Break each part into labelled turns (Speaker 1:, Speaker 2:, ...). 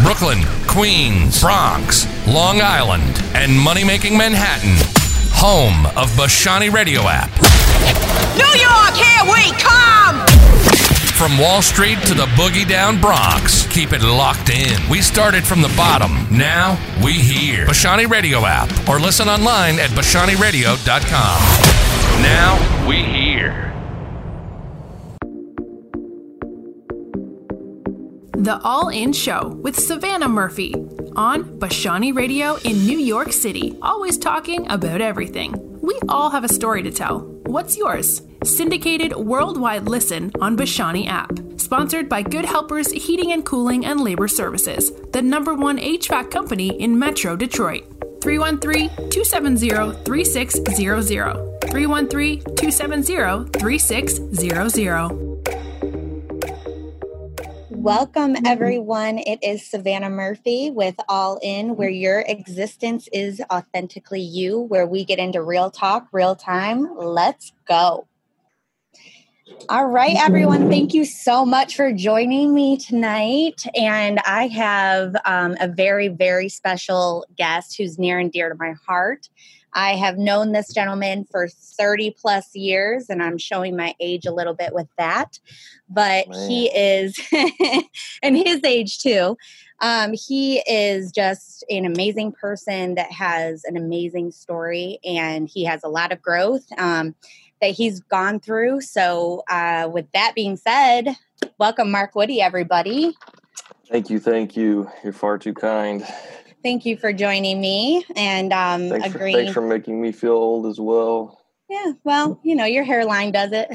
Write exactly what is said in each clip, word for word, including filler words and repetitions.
Speaker 1: Brooklyn, Queens, Bronx, Long Island, and money-making Manhattan. Home of Bashani Radio app.
Speaker 2: New York, here we come!
Speaker 1: From Wall Street to the boogie down Bronx, keep it locked in. We started from the bottom. Now we here. Bashani Radio app or listen online at bashani radio dot com. Now we here.
Speaker 3: The All In Show with Savannah Murphy on Bashani Radio in New York City. Always talking about everything. We all have a story to tell. What's yours? Syndicated worldwide listen on Bashani app. Sponsored by Good Helpers Heating and Cooling and Labor Services, the number one H V A C company in Metro Detroit. three one three, two seven zero, three six zero zero. three one three, two seven zero, three six zero zero.
Speaker 4: Welcome, everyone. It is Savannah Murphy with All In, where your existence is authentically you, where we get into real talk, real time. Let's go. All right, everyone. Thank you so much for joining me tonight. And I have um, a very, very special guest who's near and dear to my heart. I have known this gentleman for thirty plus years, and I'm showing my age a little bit with that. But Man. he is, and his age too. Um, he is just an amazing person that has an amazing story, and he has a lot of growth um, that he's gone through. So uh, with that being said, welcome Mark Woody, everybody.
Speaker 5: Thank you. Thank you. You're far too kind.
Speaker 4: Thank you for joining me and um,
Speaker 5: thanks
Speaker 4: agreeing.
Speaker 5: For, thanks for making me feel old as well.
Speaker 4: Yeah, well, you know, your hairline does it.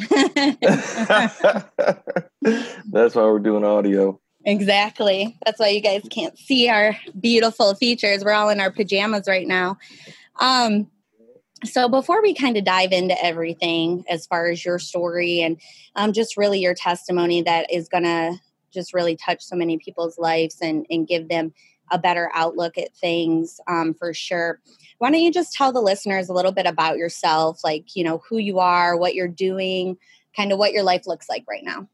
Speaker 5: That's why we're doing audio.
Speaker 4: Exactly. That's why you guys can't see our beautiful features. We're all in our pajamas right now. Um, so before we kind of dive into everything as far as your story and um, just really your testimony that is going to just really touch so many people's lives and, and give them a better outlook at things um, for sure. Why don't you just tell the listeners a little bit about yourself, like, you know, who you are, what you're doing, kind of what your life looks like right now.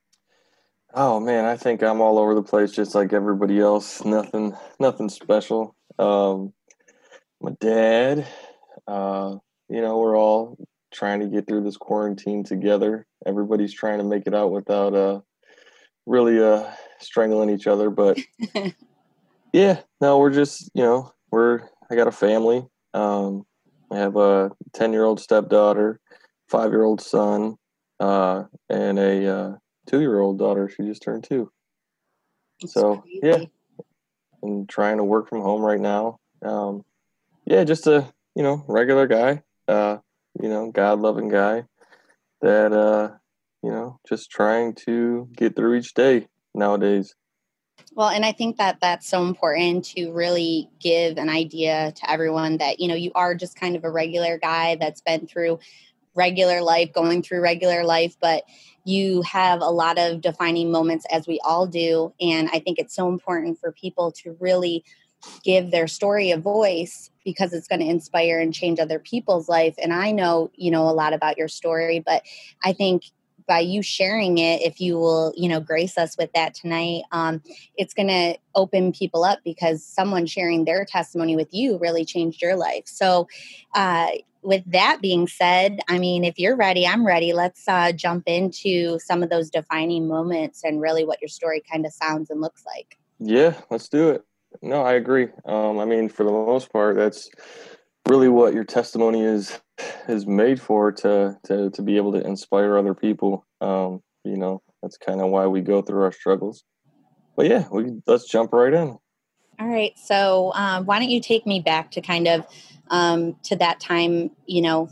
Speaker 5: Oh man, I think I'm all over the place, just like everybody else. Nothing, nothing special. Um, my dad, uh, you know, we're all trying to get through this quarantine together. Everybody's trying to make it out without uh, really uh, strangling each other, but yeah, no, we're just, you know, we're, I got a family. Um, I have a ten-year-old stepdaughter, five-year-old son, uh, and a uh, two-year-old daughter. She just turned two.
Speaker 4: That's
Speaker 5: so,
Speaker 4: crazy.
Speaker 5: yeah, I'm trying to work from home right now. Um, yeah, just a, you know, regular guy, uh, you know, God-loving guy that, uh, you know, just trying to get through each day nowadays.
Speaker 4: Well, and I think that that's so important to really give an idea to everyone that, you know, you are just kind of a regular guy that's been through regular life, going through regular life, but you have a lot of defining moments as we all do. And I think it's so important for people to really give their story a voice because it's going to inspire and change other people's life. And I know, you know, a lot about your story, but I think by you sharing it, if you will, you know, grace us with that tonight, um, it's going to open people up because someone sharing their testimony with you really changed your life. So uh, with that being said, I mean, if you're ready, I'm ready. Let's uh, jump into some of those defining moments and really what your story kind of sounds and looks like.
Speaker 5: Yeah, let's do it. No, I agree. Um, I mean, for the most part, that's really what your testimony is is made for, to to to be able to inspire other people. Um, you know, that's kind of why we go through our struggles. But yeah, we let's jump right in.
Speaker 4: All right. So um, why don't you take me back to kind of um, to that time, you know,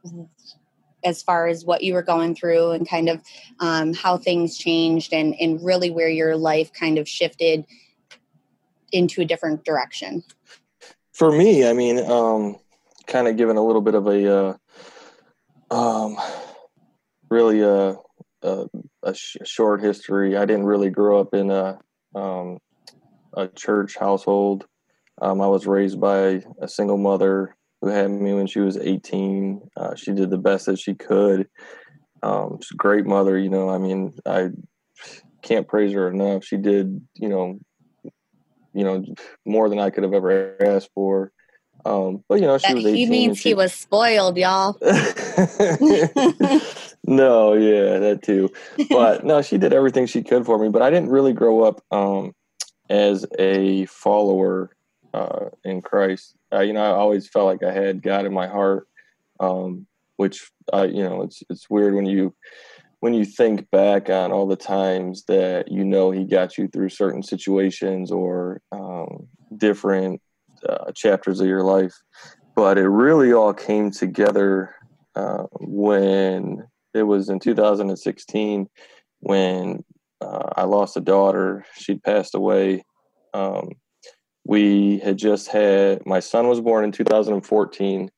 Speaker 4: as far as what you were going through and kind of um, how things changed and, and really where your life kind of shifted into a different direction.
Speaker 5: For me, I mean, um, kind of giving a little bit of a, uh, um, really a, a, a sh- short history. I didn't really grow up in a, um, a church household. Um, I was raised by a single mother who had me when she was eighteen. Uh, she did the best that she could. Um, she's a great mother, you know. I mean, I can't praise her enough. She did, you know, you know, more than I could have ever asked for. Um, but, you know, she
Speaker 4: That
Speaker 5: was
Speaker 4: he
Speaker 5: eighteen.
Speaker 4: means
Speaker 5: she...
Speaker 4: he was spoiled, y'all.
Speaker 5: No, yeah, that too. But no, she did everything she could for me. But I didn't really grow up um, as a follower uh, in Christ. Uh, you know, I always felt like I had God in my heart, um, which, uh, you know, it's it's weird when you when you think back on all the times that, you know, he got you through certain situations or um, different uh, chapters of your life. But it really all came together uh, when it was in two thousand sixteen when uh, I lost a daughter. She'd passed away. Um, we had just had, my son was born in two thousand fourteen,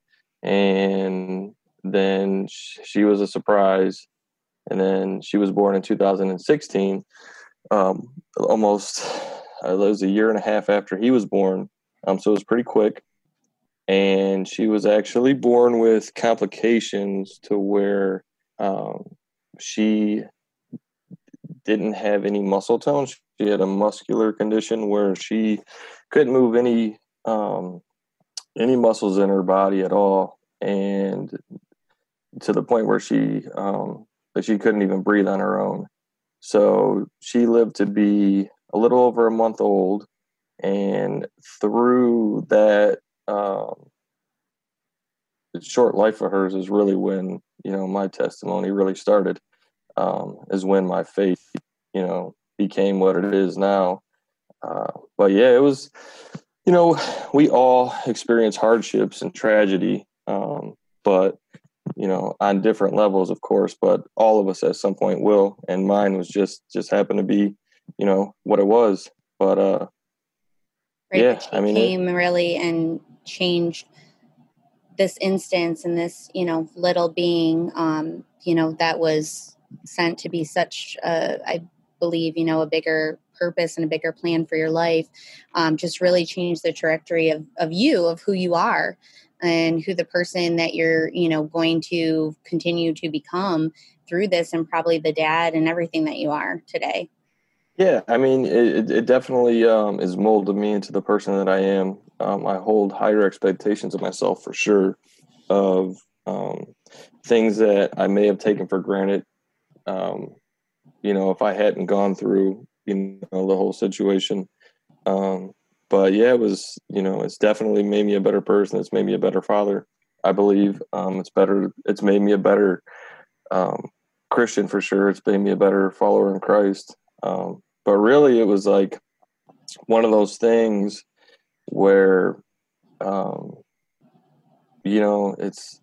Speaker 5: and then she was a surprise. And then she was born in two thousand sixteen, um, almost, uh, it was a year and a half after he was born. Um, so it was pretty quick. And she was actually born with complications to where um, she didn't have any muscle tone. She had a muscular condition where she couldn't move any um, any muscles in her body at all, and to the point where she um, that she couldn't even breathe on her own. So she lived to be a little over a month old, and through that um, short life of hers is really when, you know, my testimony really started. Um, is when my faith, you know, became what it is now. Uh, but yeah, it was, you know, we all experience hardships and tragedy, um, but, you know, on different levels, of course, but all of us at some point will. And mine was just, just happened to be, you know, what it was. But uh,
Speaker 4: right,
Speaker 5: yeah,
Speaker 4: but she
Speaker 5: I mean,
Speaker 4: came
Speaker 5: it,
Speaker 4: really and changed this instance and this, you know, little being, um, you know, that was sent to be such a, I believe, you know, a bigger purpose and a bigger plan for your life, um, just really changed the trajectory of, of you, of who you are and who the person that you're, you know, going to continue to become through this, and probably the dad and everything that you are today.
Speaker 5: Yeah, I mean, it, it definitely um, is molded me into the person that I am. Um, I hold higher expectations of myself for sure, of um, things that I may have taken for granted. Um, you know, if I hadn't gone through, you know, the whole situation. Um, but yeah, it was, you know, it's definitely made me a better person. It's made me a better father, I believe. Um, it's better. It's made me a better um, Christian for sure. It's made me a better follower in Christ. Um, but really it was like one of those things where, um, you know, it's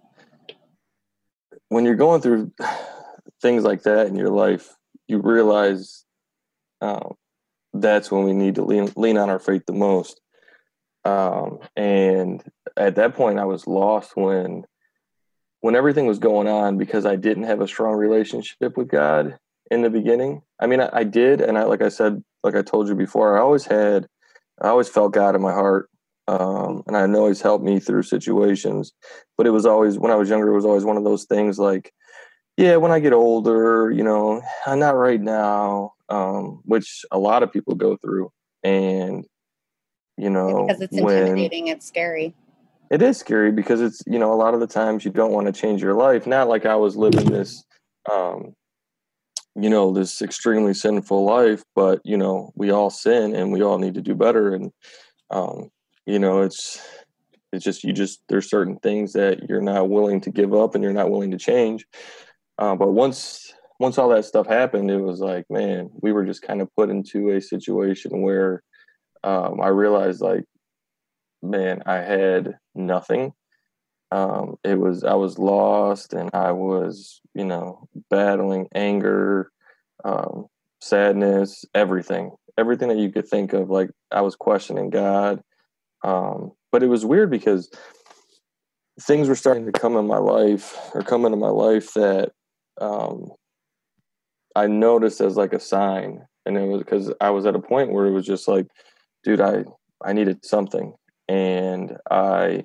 Speaker 5: when you're going through things like that in your life, you realize um, that's when we need to lean, lean on our faith the most. Um, and at that point I was lost when, when everything was going on, because I didn't have a strong relationship with God in the beginning. I mean, I, I did. And I, like I said, like I told you before, I always had, I always felt God in my heart. Um, and I know he's helped me through situations, but it was always, when I was younger, it was always one of those things like, yeah, when I get older, you know, not right now, um, which a lot of people go through. And, you know,
Speaker 4: because it's
Speaker 5: when,
Speaker 4: intimidating, it's scary.
Speaker 5: It is scary because it's, you know, a lot of the times you don't want to change your life. Not like I was living this, um, you know, this extremely sinful life, but, you know, we all sin and we all need to do better. And, um, you know, it's, it's just, you just, there's certain things that you're not willing to give up and you're not willing to change. Uh, but once, once all that stuff happened, it was like, man, we were just kind of put into a situation where um, I realized like, man, I had nothing. Um, it was, I was lost and I was, you know, battling anger, um, sadness, everything, everything that you could think of. Like I was questioning God. Um, but it was weird because things were starting to come in my life or come into my life that, um, I noticed as like a sign. And it was because I was at a point where it was just like, dude, I, I needed something. And I,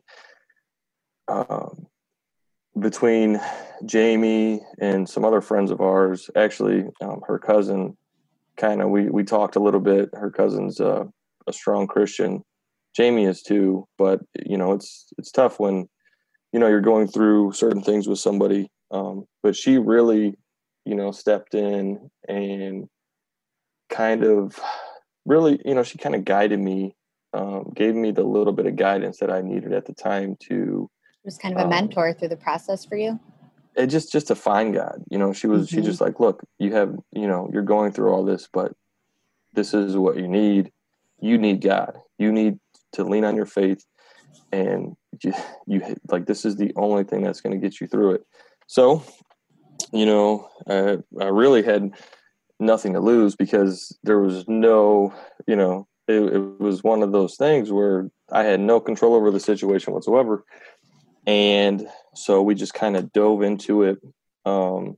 Speaker 5: um, between Jamie and some other friends of ours, actually, um, her cousin, kind of, we, we talked a little bit. Her cousin's uh, a strong Christian. Jamie is too, but you know, it's, it's tough when, you know, you're going through certain things with somebody. Um, but she really, you know, stepped in and kind of really, you know, she kind of guided me, um, gave me the little bit of guidance that I needed at the time to.
Speaker 4: It was kind of a um, mentor through the process for you.
Speaker 5: It just, just to find God, you know, she was, mm-hmm. she just like, look, you have, you know, you're going through all this, but this is what you need. You need God. You need to lean on your faith, and you, you like, this is the only thing that's going to get you through it. So, you know, I, I really had nothing to lose because there was no, you know, it, it was one of those things where I had no control over the situation whatsoever. And so we just kind of dove into it. Um,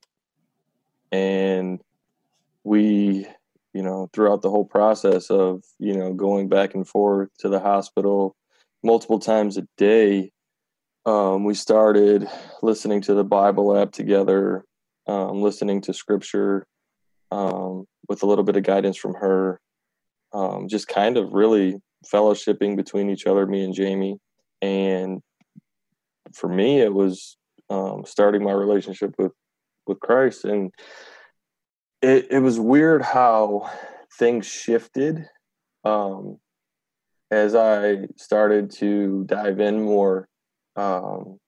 Speaker 5: and we, you know, throughout the whole process of, you know, going back and forth to the hospital multiple times a day, um, we started listening to the Bible app together, um, listening to scripture, um, with a little bit of guidance from her, um, just kind of really fellowshipping between each other, me and Jamie. And for me, it was um, starting my relationship with, with Christ. And it, it was weird how things shifted um, as I started to dive in more. Um,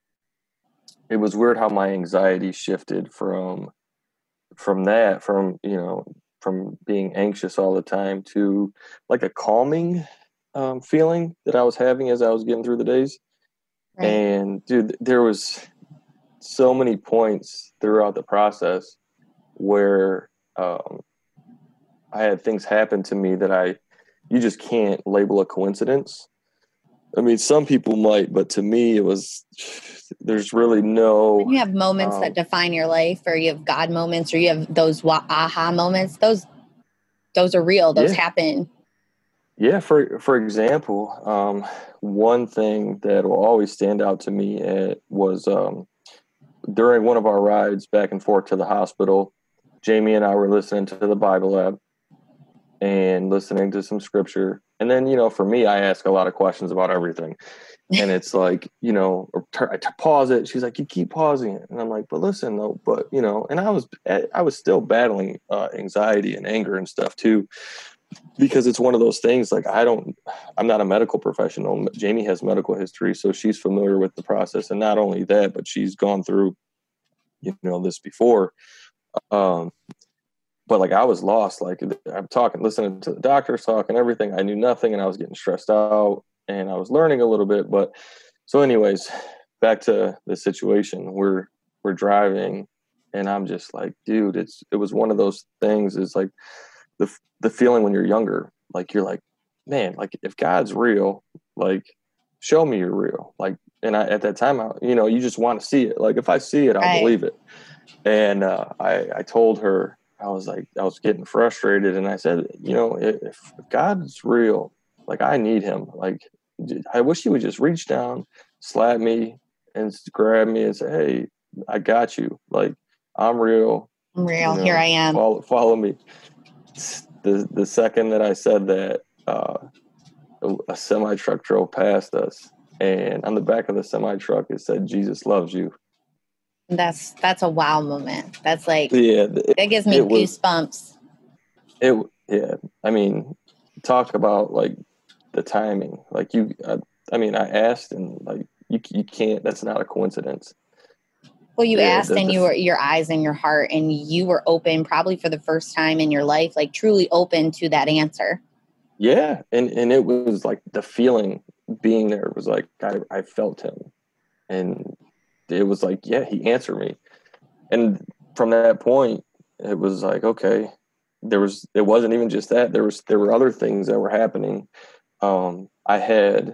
Speaker 5: it was weird how my anxiety shifted from from that, from, you know, from being anxious all the time to like a calming um, feeling that I was having as I was getting through the days. Right. And dude, there was so many points throughout the process where um, I had things happen to me that I, you just can't label a coincidence. I mean, some people might, but to me, it was, there's really no.
Speaker 4: When you have moments um, that define your life, or you have God moments, or you have those aha moments, those, those are real. Those
Speaker 5: yeah.
Speaker 4: happen.
Speaker 5: Yeah. For, for example, um, one thing that will always stand out to me uh, was um, during one of our rides back and forth to the hospital, Jamie and I were listening to the Bible app and listening to some scripture. And then, you know, for me, I ask a lot of questions about everything. And it's like, you know, or t- I t- pause it. She's like, you keep pausing it. And I'm like, but listen, though, but, you know, and I was, I was still battling uh, anxiety and anger and stuff too, because it's one of those things. Like, I don't, I'm not a medical professional. Jamie has medical history, so she's familiar with the process. And not only that, but she's gone through, you know, this before. Um, But like, I was lost. Like, I'm talking, listening to the doctors talk and everything. I knew nothing, and I was getting stressed out, and I was learning a little bit. But so anyways, back to the situation. We're, we're driving, and I'm just like, dude, it's, it was one of those things. It's like the, the feeling when you're younger, like, you're like, man, like, if God's real, like, show me you're real. Like, and I, at that time, I, you know, you just want to see it. Like, if I see it, I'll right. believe it. And uh, I, I told her, I was like, I was getting frustrated. And I said, you know, if, if God's real, like, I need him. Like, I wish he would just reach down, slap me, and grab me and say, hey, I got you. Like, I'm real.
Speaker 4: I'm real.
Speaker 5: You know,
Speaker 4: here I am.
Speaker 5: Follow, follow me. The the second that I said that, uh, a, a semi truck drove past us, and on the back of the semi truck, it said, Jesus loves you.
Speaker 4: That's that's a wow moment. That's like,
Speaker 5: yeah, it,
Speaker 4: that gives me goosebumps.
Speaker 5: It yeah. I mean, talk about like the timing. Like you, I, I mean, I asked, and like you, you can't. That's not a coincidence.
Speaker 4: Well, you
Speaker 5: yeah,
Speaker 4: asked,
Speaker 5: the,
Speaker 4: and
Speaker 5: the,
Speaker 4: you were your eyes and your heart, and you were open, probably for the first time in your life, like truly open to that answer.
Speaker 5: Yeah, and and it was like the feeling being there was like I I felt him, and it was like, yeah, he answered me. And from that point, it was like, okay, there was, it wasn't even just that. There was, there were other things that were happening. Um, I had,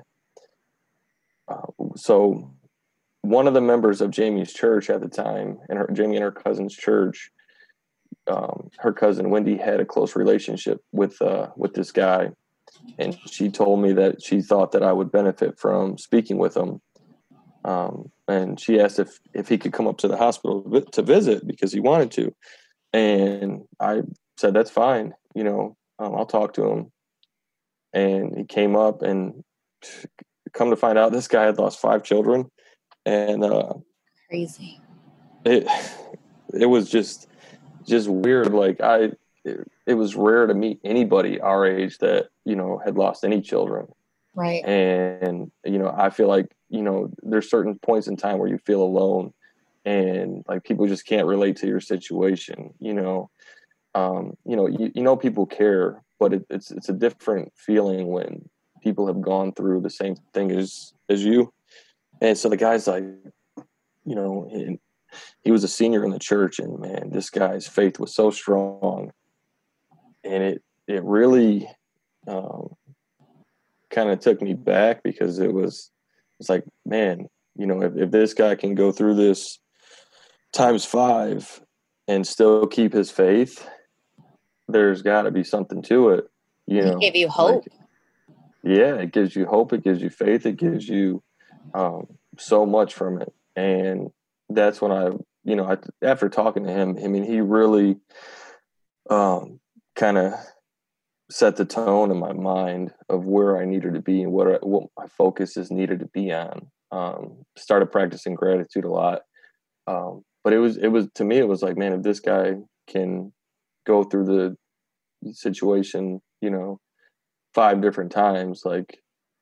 Speaker 5: uh, so one of the members of Jamie's church at the time, and her, Jamie and her cousin's church, um, her cousin Wendy had a close relationship with, uh, with this guy. And she told me that she thought that I would benefit from speaking with him. Um, and she asked if, if he could come up to the hospital to visit because he wanted to. And I said, that's fine. You know, um, I'll talk to him. and he came up, and come to find out, this guy had lost five children, and uh,
Speaker 4: crazy.
Speaker 5: It it was just just weird. Like I, it, it was rare to meet anybody our age that, you know, had lost any children.
Speaker 4: Right.
Speaker 5: And, you know, I feel like, you know, there's certain points in time where you feel alone, and like people just can't relate to your situation, you know. Um, you know, you, you know, people care, but it, it's it's a different feeling when people have gone through the same thing as as you. And so the guy's like, you know, he, he was a senior in the church, and man, this guy's faith was so strong, and it it really um, kind of took me back, because it was it's like, man, you know, if, if this guy can go through this times five and still keep his faith, there's got to be something to it, you know.
Speaker 4: It gave you hope.
Speaker 5: Like, yeah, it gives you hope. It gives you faith. It gives you um, so much from it. And that's when I, you know, I, after talking to him, I mean, he really um, kind of set the tone in my mind of where I needed to be and what I, what my focus is needed to be on. Um, started practicing gratitude a lot. Um, but it was, it was, to me, it was like, man, if this guy can go through the situation, you know, five different times, like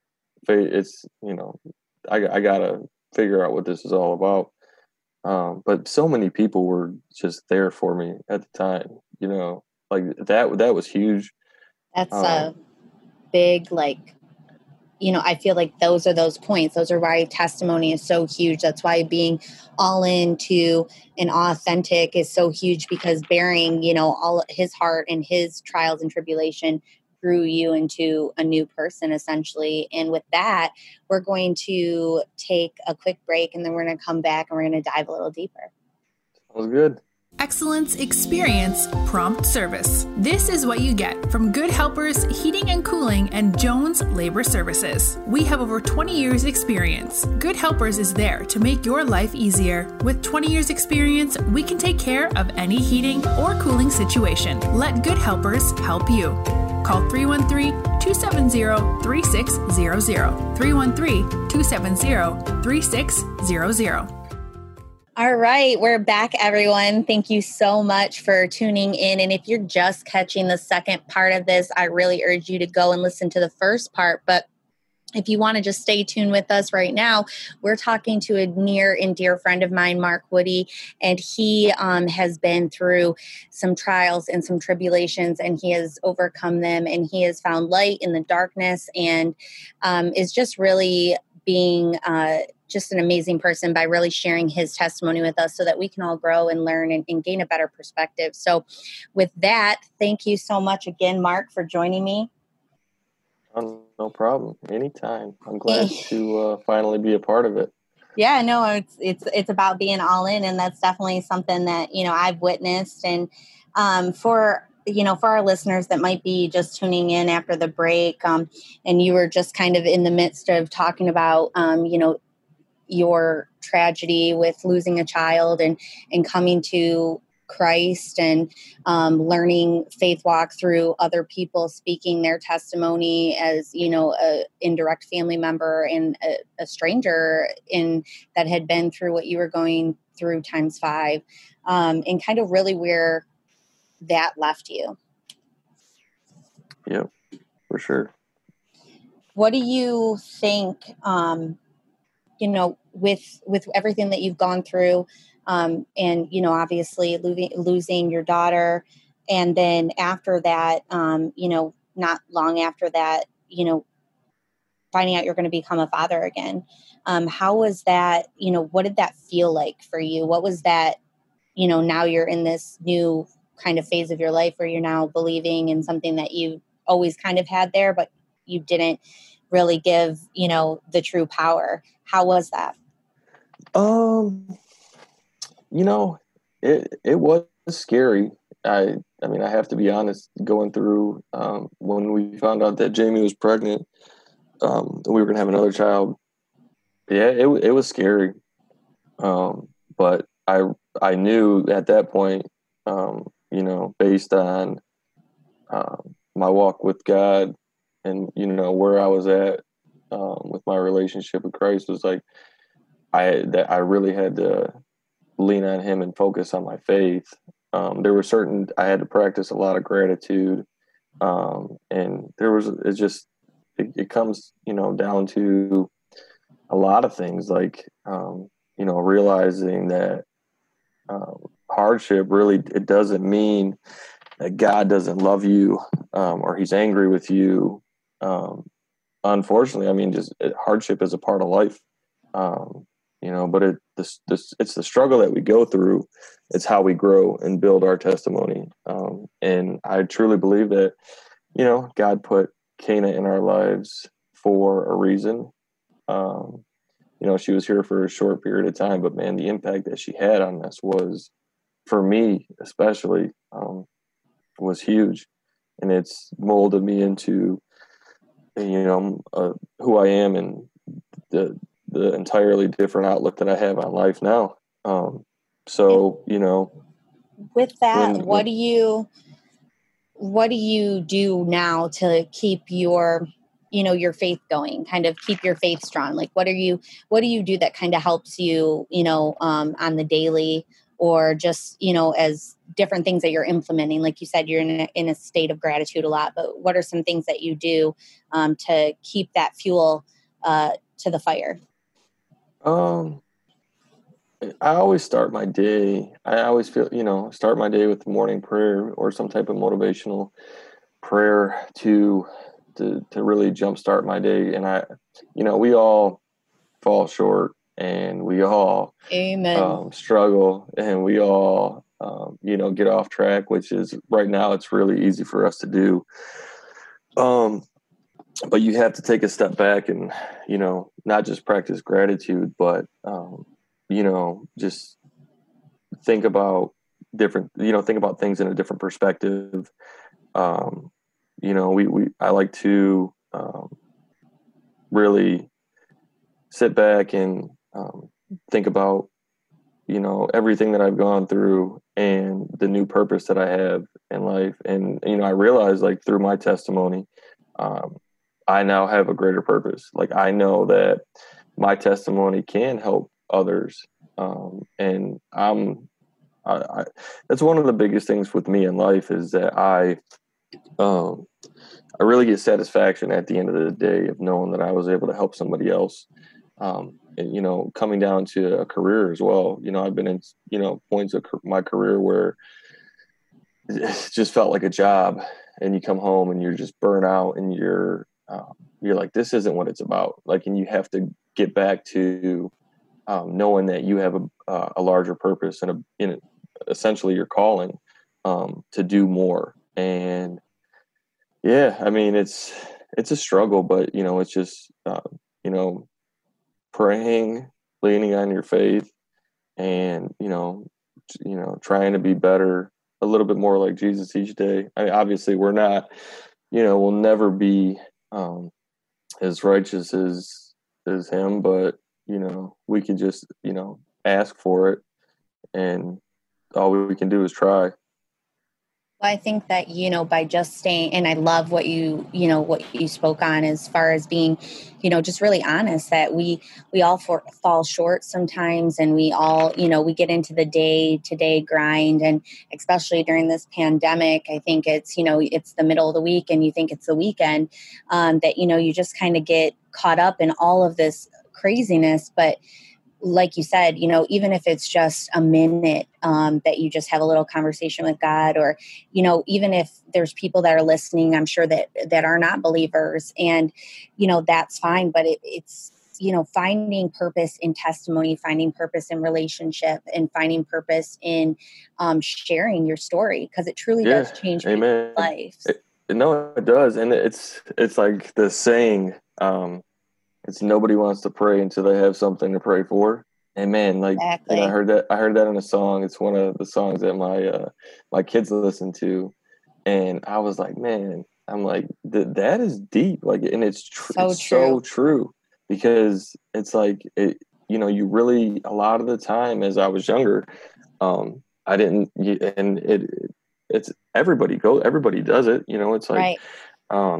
Speaker 5: it's, you know, I, I gotta figure out what this is all about. Um, but so many people were just there for me at the time, you know, like that, that was huge.
Speaker 4: That's
Speaker 5: um,
Speaker 4: a big, like, you know, I feel like those are those points. Those are why testimony is so huge. That's why being all into and authentic is so huge, because bearing, you know, all his heart and his trials and tribulation grew you into a new person, essentially. And with that, we're going to take a quick break, and then we're going to come back and we're going to dive a little deeper.
Speaker 5: Sounds good.
Speaker 3: Excellence, experience, prompt service. This is what you get from Good Helpers Heating and Cooling and Jones Labor Services. We have over twenty years experience. Good Helpers is there to make your life easier. With twenty years experience, we can take care of any heating or cooling situation. Let Good Helpers help you. Call three one three, two seven zero, three six zero zero. three one three, two seven zero, three six zero zero.
Speaker 4: All right, we're back, everyone. Thank you so much for tuning in. And if you're just catching the second part of this, I really urge you to go and listen to the first part. But if you want to just stay tuned with us right now, we're talking to a near and dear friend of mine, Mark Woody, and he um, has been through some trials and some tribulations, and he has overcome them, and he has found light in the darkness, and um, is just really being uh, just an amazing person by really sharing his testimony with us so that we can all grow and learn and, and gain a better perspective. So with that, thank you so much again, Mark, for joining me.
Speaker 5: Oh, no problem. Anytime. I'm glad to uh, finally be a part of it.
Speaker 4: Yeah, no, it's it's it's about being all in, and that's definitely something that, you know, I've witnessed. And um, for you know, for our listeners that might be just tuning in after the break, um, and you were just kind of in the midst of talking about, um, you know, your tragedy with losing a child and and coming to Christ and um, learning faith walk through other people speaking their testimony as, you know, a indirect family member and a, a stranger in that had been through what you were going through times five, um, and kind of really where that left you.
Speaker 5: Yep, for sure.
Speaker 4: What do you think, um, you know, with with everything that you've gone through, um, and, you know, obviously losing, losing your daughter, and then after that, um, you know, not long after that, you know, finding out you're going to become a father again. Um, how was that, you know, what did that feel like for you? What was that, you know, now you're in this new kind of phase of your life where you're now believing in something that you always kind of had there, but you didn't really give, you know, the true power. How was that?
Speaker 5: Um, you know, it, it was scary. I, I mean, I have to be honest, going through, um, when we found out that Jamie was pregnant, um, we were going to have another child. Yeah, it, it was scary. Um, but I, I knew at that point, um, you know, based on, um, my walk with God, and, you know, where I was at um, with my relationship with Christ was like, I, that I really had to lean on him and focus on my faith. Um, there were certain, I had to practice a lot of gratitude. Um, and there was, it's just, it, it comes, you know, down to a lot of things like, um, you know, realizing that um, hardship really, it doesn't mean that God doesn't love you um, or he's angry with you. Um, unfortunately, I mean, just it, hardship is a part of life, um, you know, but it, this, this, it's the struggle that we go through. It's how we grow and build our testimony. Um, and I truly believe that, you know, God put Kana in our lives for a reason. Um, you know, she was here for a short period of time, but man, the impact that she had on us was, for me especially, um, was huge. And it's molded me into, you know, uh, who I am and the the entirely different outlook that I have on life now. Um, so, you know,
Speaker 4: with that,
Speaker 5: when,
Speaker 4: what
Speaker 5: when,
Speaker 4: do you what do you do now to keep your, you know, your faith going, kind of keep your faith strong? Like, what are you, what do you do that kind of helps you, you know, um, on the daily, or just, you know, as different things that you're implementing? Like you said, you're in a, in a state of gratitude a lot, but what are some things that you do um, to keep that fuel uh, to the fire?
Speaker 5: Um, I always start my day. I always feel, you know, start my day with morning prayer or some type of motivational prayer to, to, to really jumpstart my day. And I, you know, we all fall short and we all
Speaker 4: Amen.
Speaker 5: um, struggle and we all, um, you know, get off track, which is right now, it's really easy for us to do. Um, but you have to take a step back and, you know, not just practice gratitude, but, um, you know, just think about different, you know, think about things in a different perspective. Um, you know, we, we, I like to, um, really sit back and, um, think about, you know, everything that I've gone through and the new purpose that I have in life. And, you know, I realized like through my testimony, um, I now have a greater purpose. Like I know that my testimony can help others. Um, and I'm, I, I, that's one of the biggest things with me in life is that I, um, I really get satisfaction at the end of the day of knowing that I was able to help somebody else. Um, and, you know, coming down to a career as well, you know, I've been in, you know, points of my career where it just felt like a job and you come home and you're just burnt out and you're, um, you're like, this isn't what it's about. Like, and you have to get back to, um, knowing that you have a, uh, a larger purpose and a, in essentially your calling, um, to do more. And yeah, I mean, it's, it's a struggle, but you know, it's just, uh, you know, praying, leaning on your faith and, you know, you know, trying to be better, a little bit more like Jesus each day. I mean, obviously we're not, you know, we'll never be, um, as righteous as, as him, but, you know, we can just, you know, ask for it and all we can do is try.
Speaker 4: Well, I think that, you know, by just staying, and I love what you, you know, what you spoke on as far as being, you know, just really honest that we, we all for, fall short sometimes. And we all, you know, we get into the day to day grind. And especially during this pandemic, I think it's, you know, it's the middle of the week and you think it's the weekend, um, that, you know, you just kind of get caught up in all of this craziness. But like you said, you know, even if it's just a minute um, that you just have a little conversation with God, or, you know, even if there's people that are listening, I'm sure that, that are not believers, and, you know, that's fine. But it, it's, you know, finding purpose in testimony, finding purpose in relationship, and finding purpose in um, sharing your story, because it truly
Speaker 5: Yeah,
Speaker 4: does change
Speaker 5: amen.
Speaker 4: people's lives.
Speaker 5: It, no, it does. And it's, it's like the saying, um, it's nobody wants to pray until they have something to pray for. And man, like,
Speaker 4: Exactly.
Speaker 5: and I heard that, I heard that in a song. It's one of the songs that my, uh, my kids listen to. And I was like, man, I'm like, th- that is deep. Like, and it's, tr-
Speaker 4: So
Speaker 5: it's
Speaker 4: true.
Speaker 5: so true, because it's like, it, you know, you really, a lot of the time as I was younger, um, I didn't, and it, it's everybody go, everybody does it. You know, it's like,
Speaker 4: Right.
Speaker 5: um,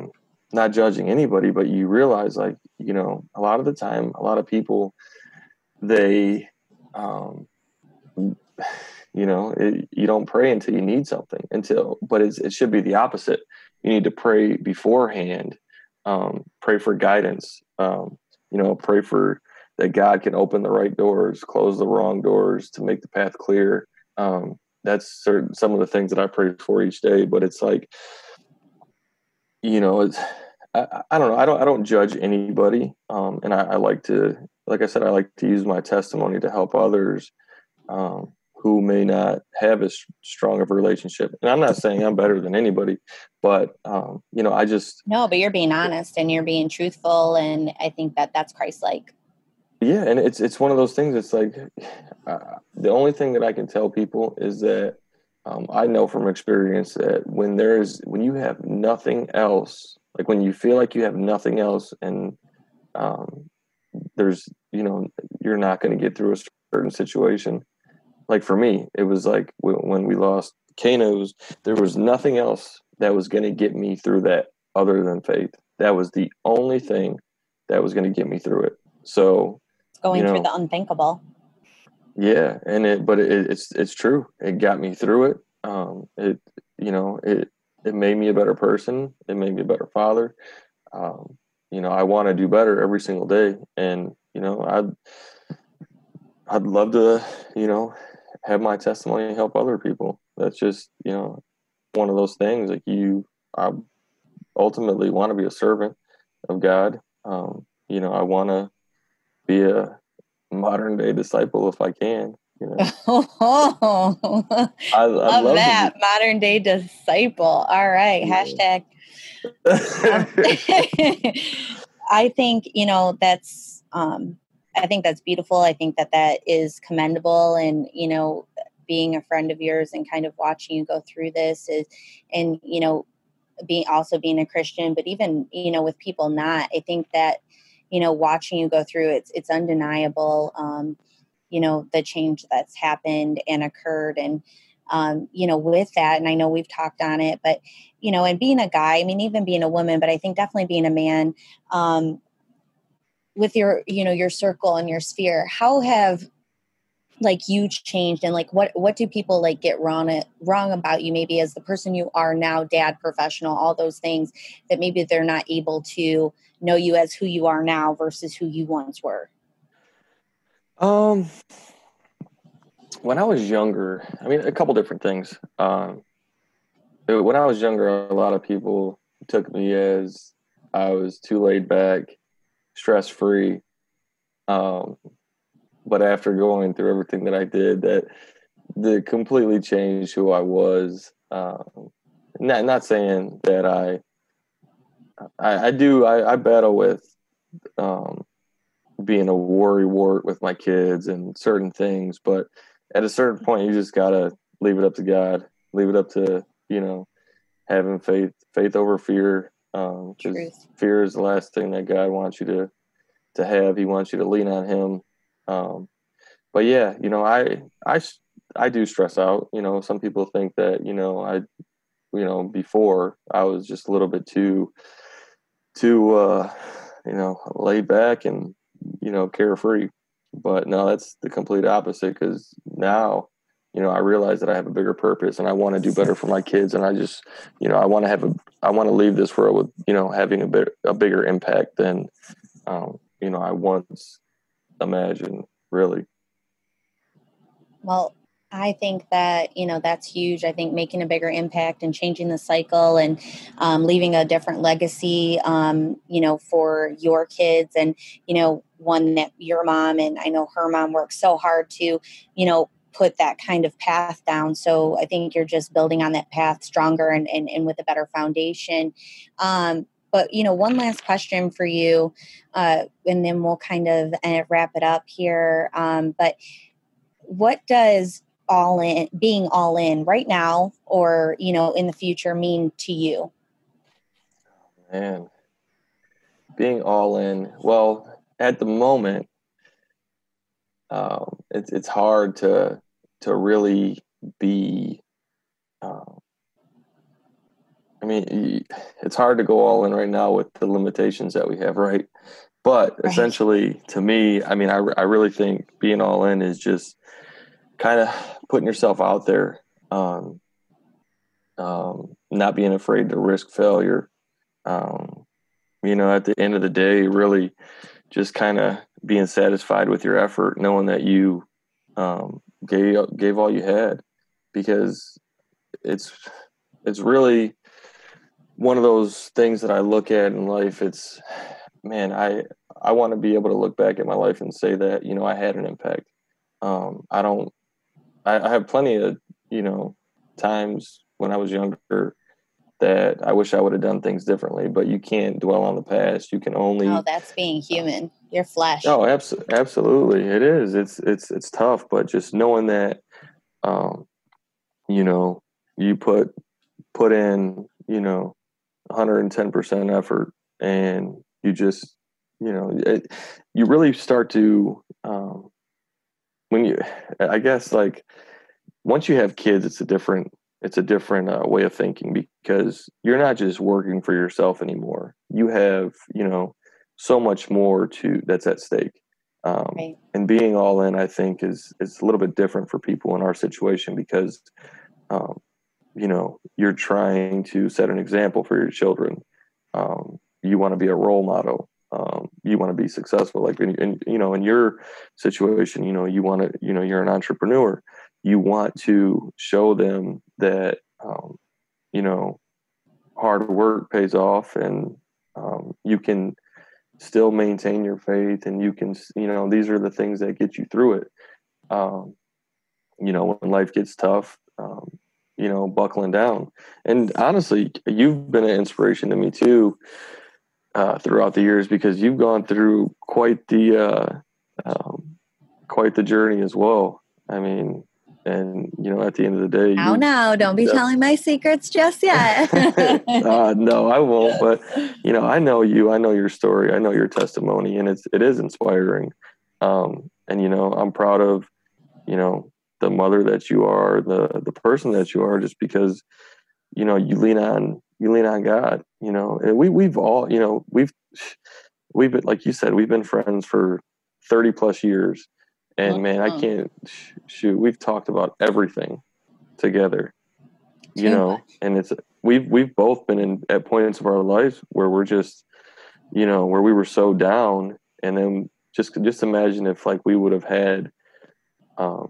Speaker 5: not judging anybody, but you realize, like, you know, a lot of the time, a lot of people, they, um, you know, it, you don't pray until you need something until, but it's, it should be the opposite. You need to pray beforehand, um, pray for guidance, um, you know, pray for that God can open the right doors, close the wrong doors to make the path clear. Um, that's certain, some of the things that I pray for each day, but it's like, you know, it's, I, I don't know. I don't, I don't judge anybody. Um, and I, I like to, like I said, I like to use my testimony to help others, um, who may not have as strong of a relationship. And I'm not saying I'm better than anybody, but, um, you know, I just.
Speaker 4: No, but you're being honest and you're being truthful. And I think that that's Christ-like.
Speaker 5: Yeah. And it's, it's one of those things. It's like, uh, the only thing that I can tell people is that, um, I know from experience that when there's, when you have nothing else, like when you feel like you have nothing else and, um, there's, you know, you're not going to get through a certain situation. Like for me, it was like when we lost Kano's, there was nothing else that was going to get me through that other than faith. That was the only thing that was going to get me through it. So
Speaker 4: going
Speaker 5: you know,
Speaker 4: through the unthinkable.
Speaker 5: Yeah. And it, but it, it's, it's true. It got me through it. Um, it, you know, it, it made me a better person. It made me a better father. Um, you know, I want to do better every single day. And, you know, I'd, I'd love to, you know, have my testimony help other people. That's just, you know, one of those things. Like you, I ultimately want to be a servant of God. Um, you know, I want to be a modern day disciple if I can. You know,
Speaker 4: oh,
Speaker 5: I, I'd
Speaker 4: love,
Speaker 5: love
Speaker 4: that
Speaker 5: to be,
Speaker 4: modern day disciple. All right,
Speaker 5: yeah.
Speaker 4: hashtag. um, I think you know that's. Um, I think that's beautiful. I think that that is commendable, and you know, being a friend of yours and kind of watching you go through this is, and you know, being also being a Christian, but even you know, with people not, I think that you know, watching you go through it's it's undeniable. Um, you know, the change that's happened and occurred, and um, you know, with that, and I know we've talked on it, but you know, and being a guy, I mean, even being a woman, but I think definitely being a man. Um, with your, you know, your circle and your sphere, how have like you changed and like what what do people like get wrong at, wrong about you maybe as the person you are now, dad, professional, all those things that maybe they're not able to know you as who you are now versus who you once were?
Speaker 5: Um, when I was younger, I mean, a couple different things. Um, when I was younger, a lot of people took me as I was too laid back, stress free. Um, but after going through everything that I did, that that completely changed who I was. Um, not not saying that I I, I do I, I battle with um, being a worry wart with my kids and certain things, but at a certain point, you just gotta leave it up to God, leave it up to you know having faith, faith over fear. Um, 'cause fear is the last thing that God wants you to to have. He wants you to lean on Him. Um, but yeah, you know, I I I do stress out. You know, some people think that you know I you know before I was just a little bit too too uh, you know laid back and you know carefree. But no, that's the complete opposite. Because now, you know, I realize that I have a bigger purpose, and I want to do better for my kids. And I just, you know, I want to have a, I want to leave this world with, you know, having a bit a bigger impact than, um, you know, I once imagined. Really.
Speaker 4: Well, I think that, you know, that's huge. I think making a bigger impact and changing the cycle and um, leaving a different legacy, um, you know, for your kids and, you know, one that your mom and I know her mom worked so hard to, you know, put that kind of path down. So I think you're just building on that path stronger and, and, and with a better foundation. Um, but, you know, one last question for you, uh, and then we'll kind of uh, wrap it up here. Um, but what does all in being all in right now or, you know, in the future mean to you?
Speaker 5: Man, being all in. Well, at the moment, um, it's it's hard to to really be. Um, I mean, it's hard to go all in right now with the limitations that we have, right? But right. essentially, to me, I mean, I, I really think being all in is just kind of putting yourself out there, um, um, not being afraid to risk failure. Um, you know, at the end of the day, really just kind of being satisfied with your effort, knowing that you um, gave gave all you had, because it's it's really one of those things that I look at in life. It's, man, I I want to be able to look back at my life and say that, you know, I had an impact. Um, I don't, I, I have plenty of, you know, times when I was younger that I wish I would have done things differently, but you can't dwell on the past. You can only.
Speaker 4: Oh, that's being human. You're flesh.
Speaker 5: Oh, abs- absolutely. It is. It's, it's, it's tough, but just knowing that, um, you know, you put, put in, you know, one hundred ten percent effort, and you just, you know, it, you really start to, um, when you, I guess, like, once you have kids, it's a different, it's a different uh, way of thinking, because you're not just working for yourself anymore. You have, you know, so much more to that's at stake. Um, right. And being all in, I think, is is a little bit different for people in our situation, because, um, you know, you're trying to set an example for your children. Um, you want to be a role model. Um, you want to be successful. Like, in, in, you know, in your situation, you know, you want to, you know, you're an entrepreneur. You want to show them that, um, you know, hard work pays off, and um, you can still maintain your faith, and you can, you know, these are the things that get you through it. Um, you know, when life gets tough, um, you know, buckling down. And honestly, you've been an inspiration to me too, uh, throughout the years, because you've gone through quite the, uh, um, quite the journey as well. I mean, and, you know, at the end of the day.
Speaker 4: Oh, no, don't be telling my secrets just yet.
Speaker 5: uh, no, I won't. But, you know, I know you, I know your story, I know your testimony, and it's, it is inspiring. Um, and, you know, I'm proud of, you know, the mother that you are, the, the person that you are, just because, you know, you lean on, you lean on God, you know, and we, we've all, you know, we've, we've been, like you said, we've been friends for thirty plus years. And man, I can't shoot. We've talked about everything together, you know, and it's, we've, we've both been in at points of our lives where we're just, you know, where we were so down. And then just, just imagine if, like, we would have had, um,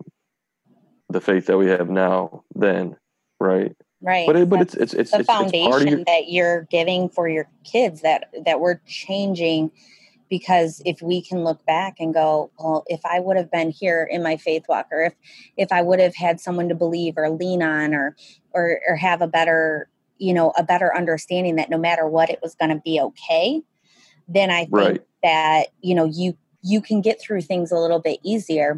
Speaker 5: the faith that we have now then. Right.
Speaker 4: Right.
Speaker 5: But it, but it's, it's, it's
Speaker 4: the
Speaker 5: it's,
Speaker 4: foundation
Speaker 5: it's part of your,
Speaker 4: that you're giving for your kids, that, that we're changing. Because if we can look back and go, well, if I would have been here in my faith walk, or if, if I would have had someone to believe or lean on, or, or, or have a better, you know, a better understanding that no matter what, it was going to be okay, then I think right. that, you know, you, you can get through things a little bit easier.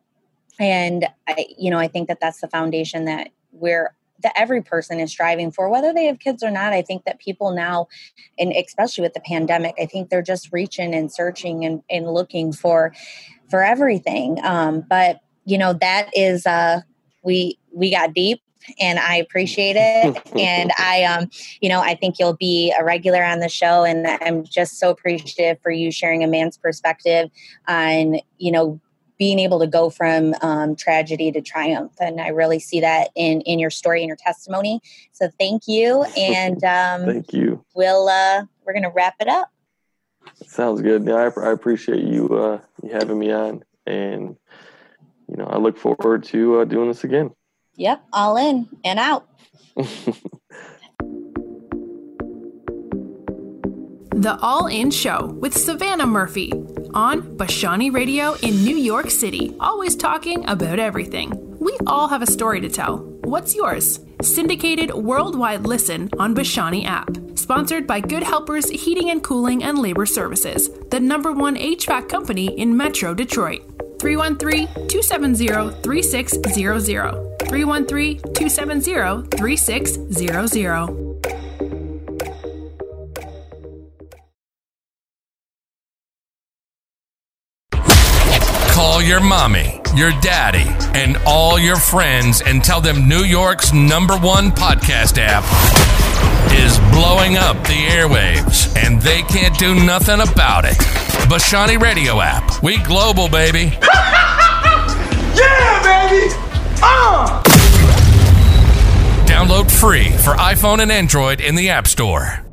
Speaker 4: And I, you know, I think that that's the foundation that we're, that every person is striving for, whether they have kids or not. I think that people now, and especially with the pandemic, I think they're just reaching and searching and, and looking for, for everything. Um, but you know, that is, uh, we, we got deep, and I appreciate it. And I, um, you know, I think you'll be a regular on the show, and I'm just so appreciative for you sharing a man's perspective on, you know, being able to go from um, tragedy to triumph. And I really see that in, in your story and your testimony. So thank you. And um,
Speaker 5: thank you.
Speaker 4: We'll, uh, we're going to wrap it up.
Speaker 5: Sounds good. Yeah, I, I appreciate you, uh, you having me on, and, you know, I look forward to uh, doing this again.
Speaker 4: Yep. All in and out.
Speaker 3: The All In Show with Savannah Murphy on Bashani Radio in New York City. Always talking about everything. We all have a story to tell. What's yours? Syndicated worldwide listen on Bashani app. Sponsored by Good Helpers Heating and Cooling and Labor Services, the number one H V A C company in Metro Detroit. three one three, two seven zero, three six zero zero. three one three, two seven zero, three six zero zero.
Speaker 1: Call your mommy, your daddy, and all your friends and tell them New York's number one podcast app is blowing up the airwaves, and they can't do nothing about it. Bashani Radio app. We global, baby.
Speaker 6: Yeah, baby! Uh!
Speaker 1: Download free for iPhone and Android in the App Store.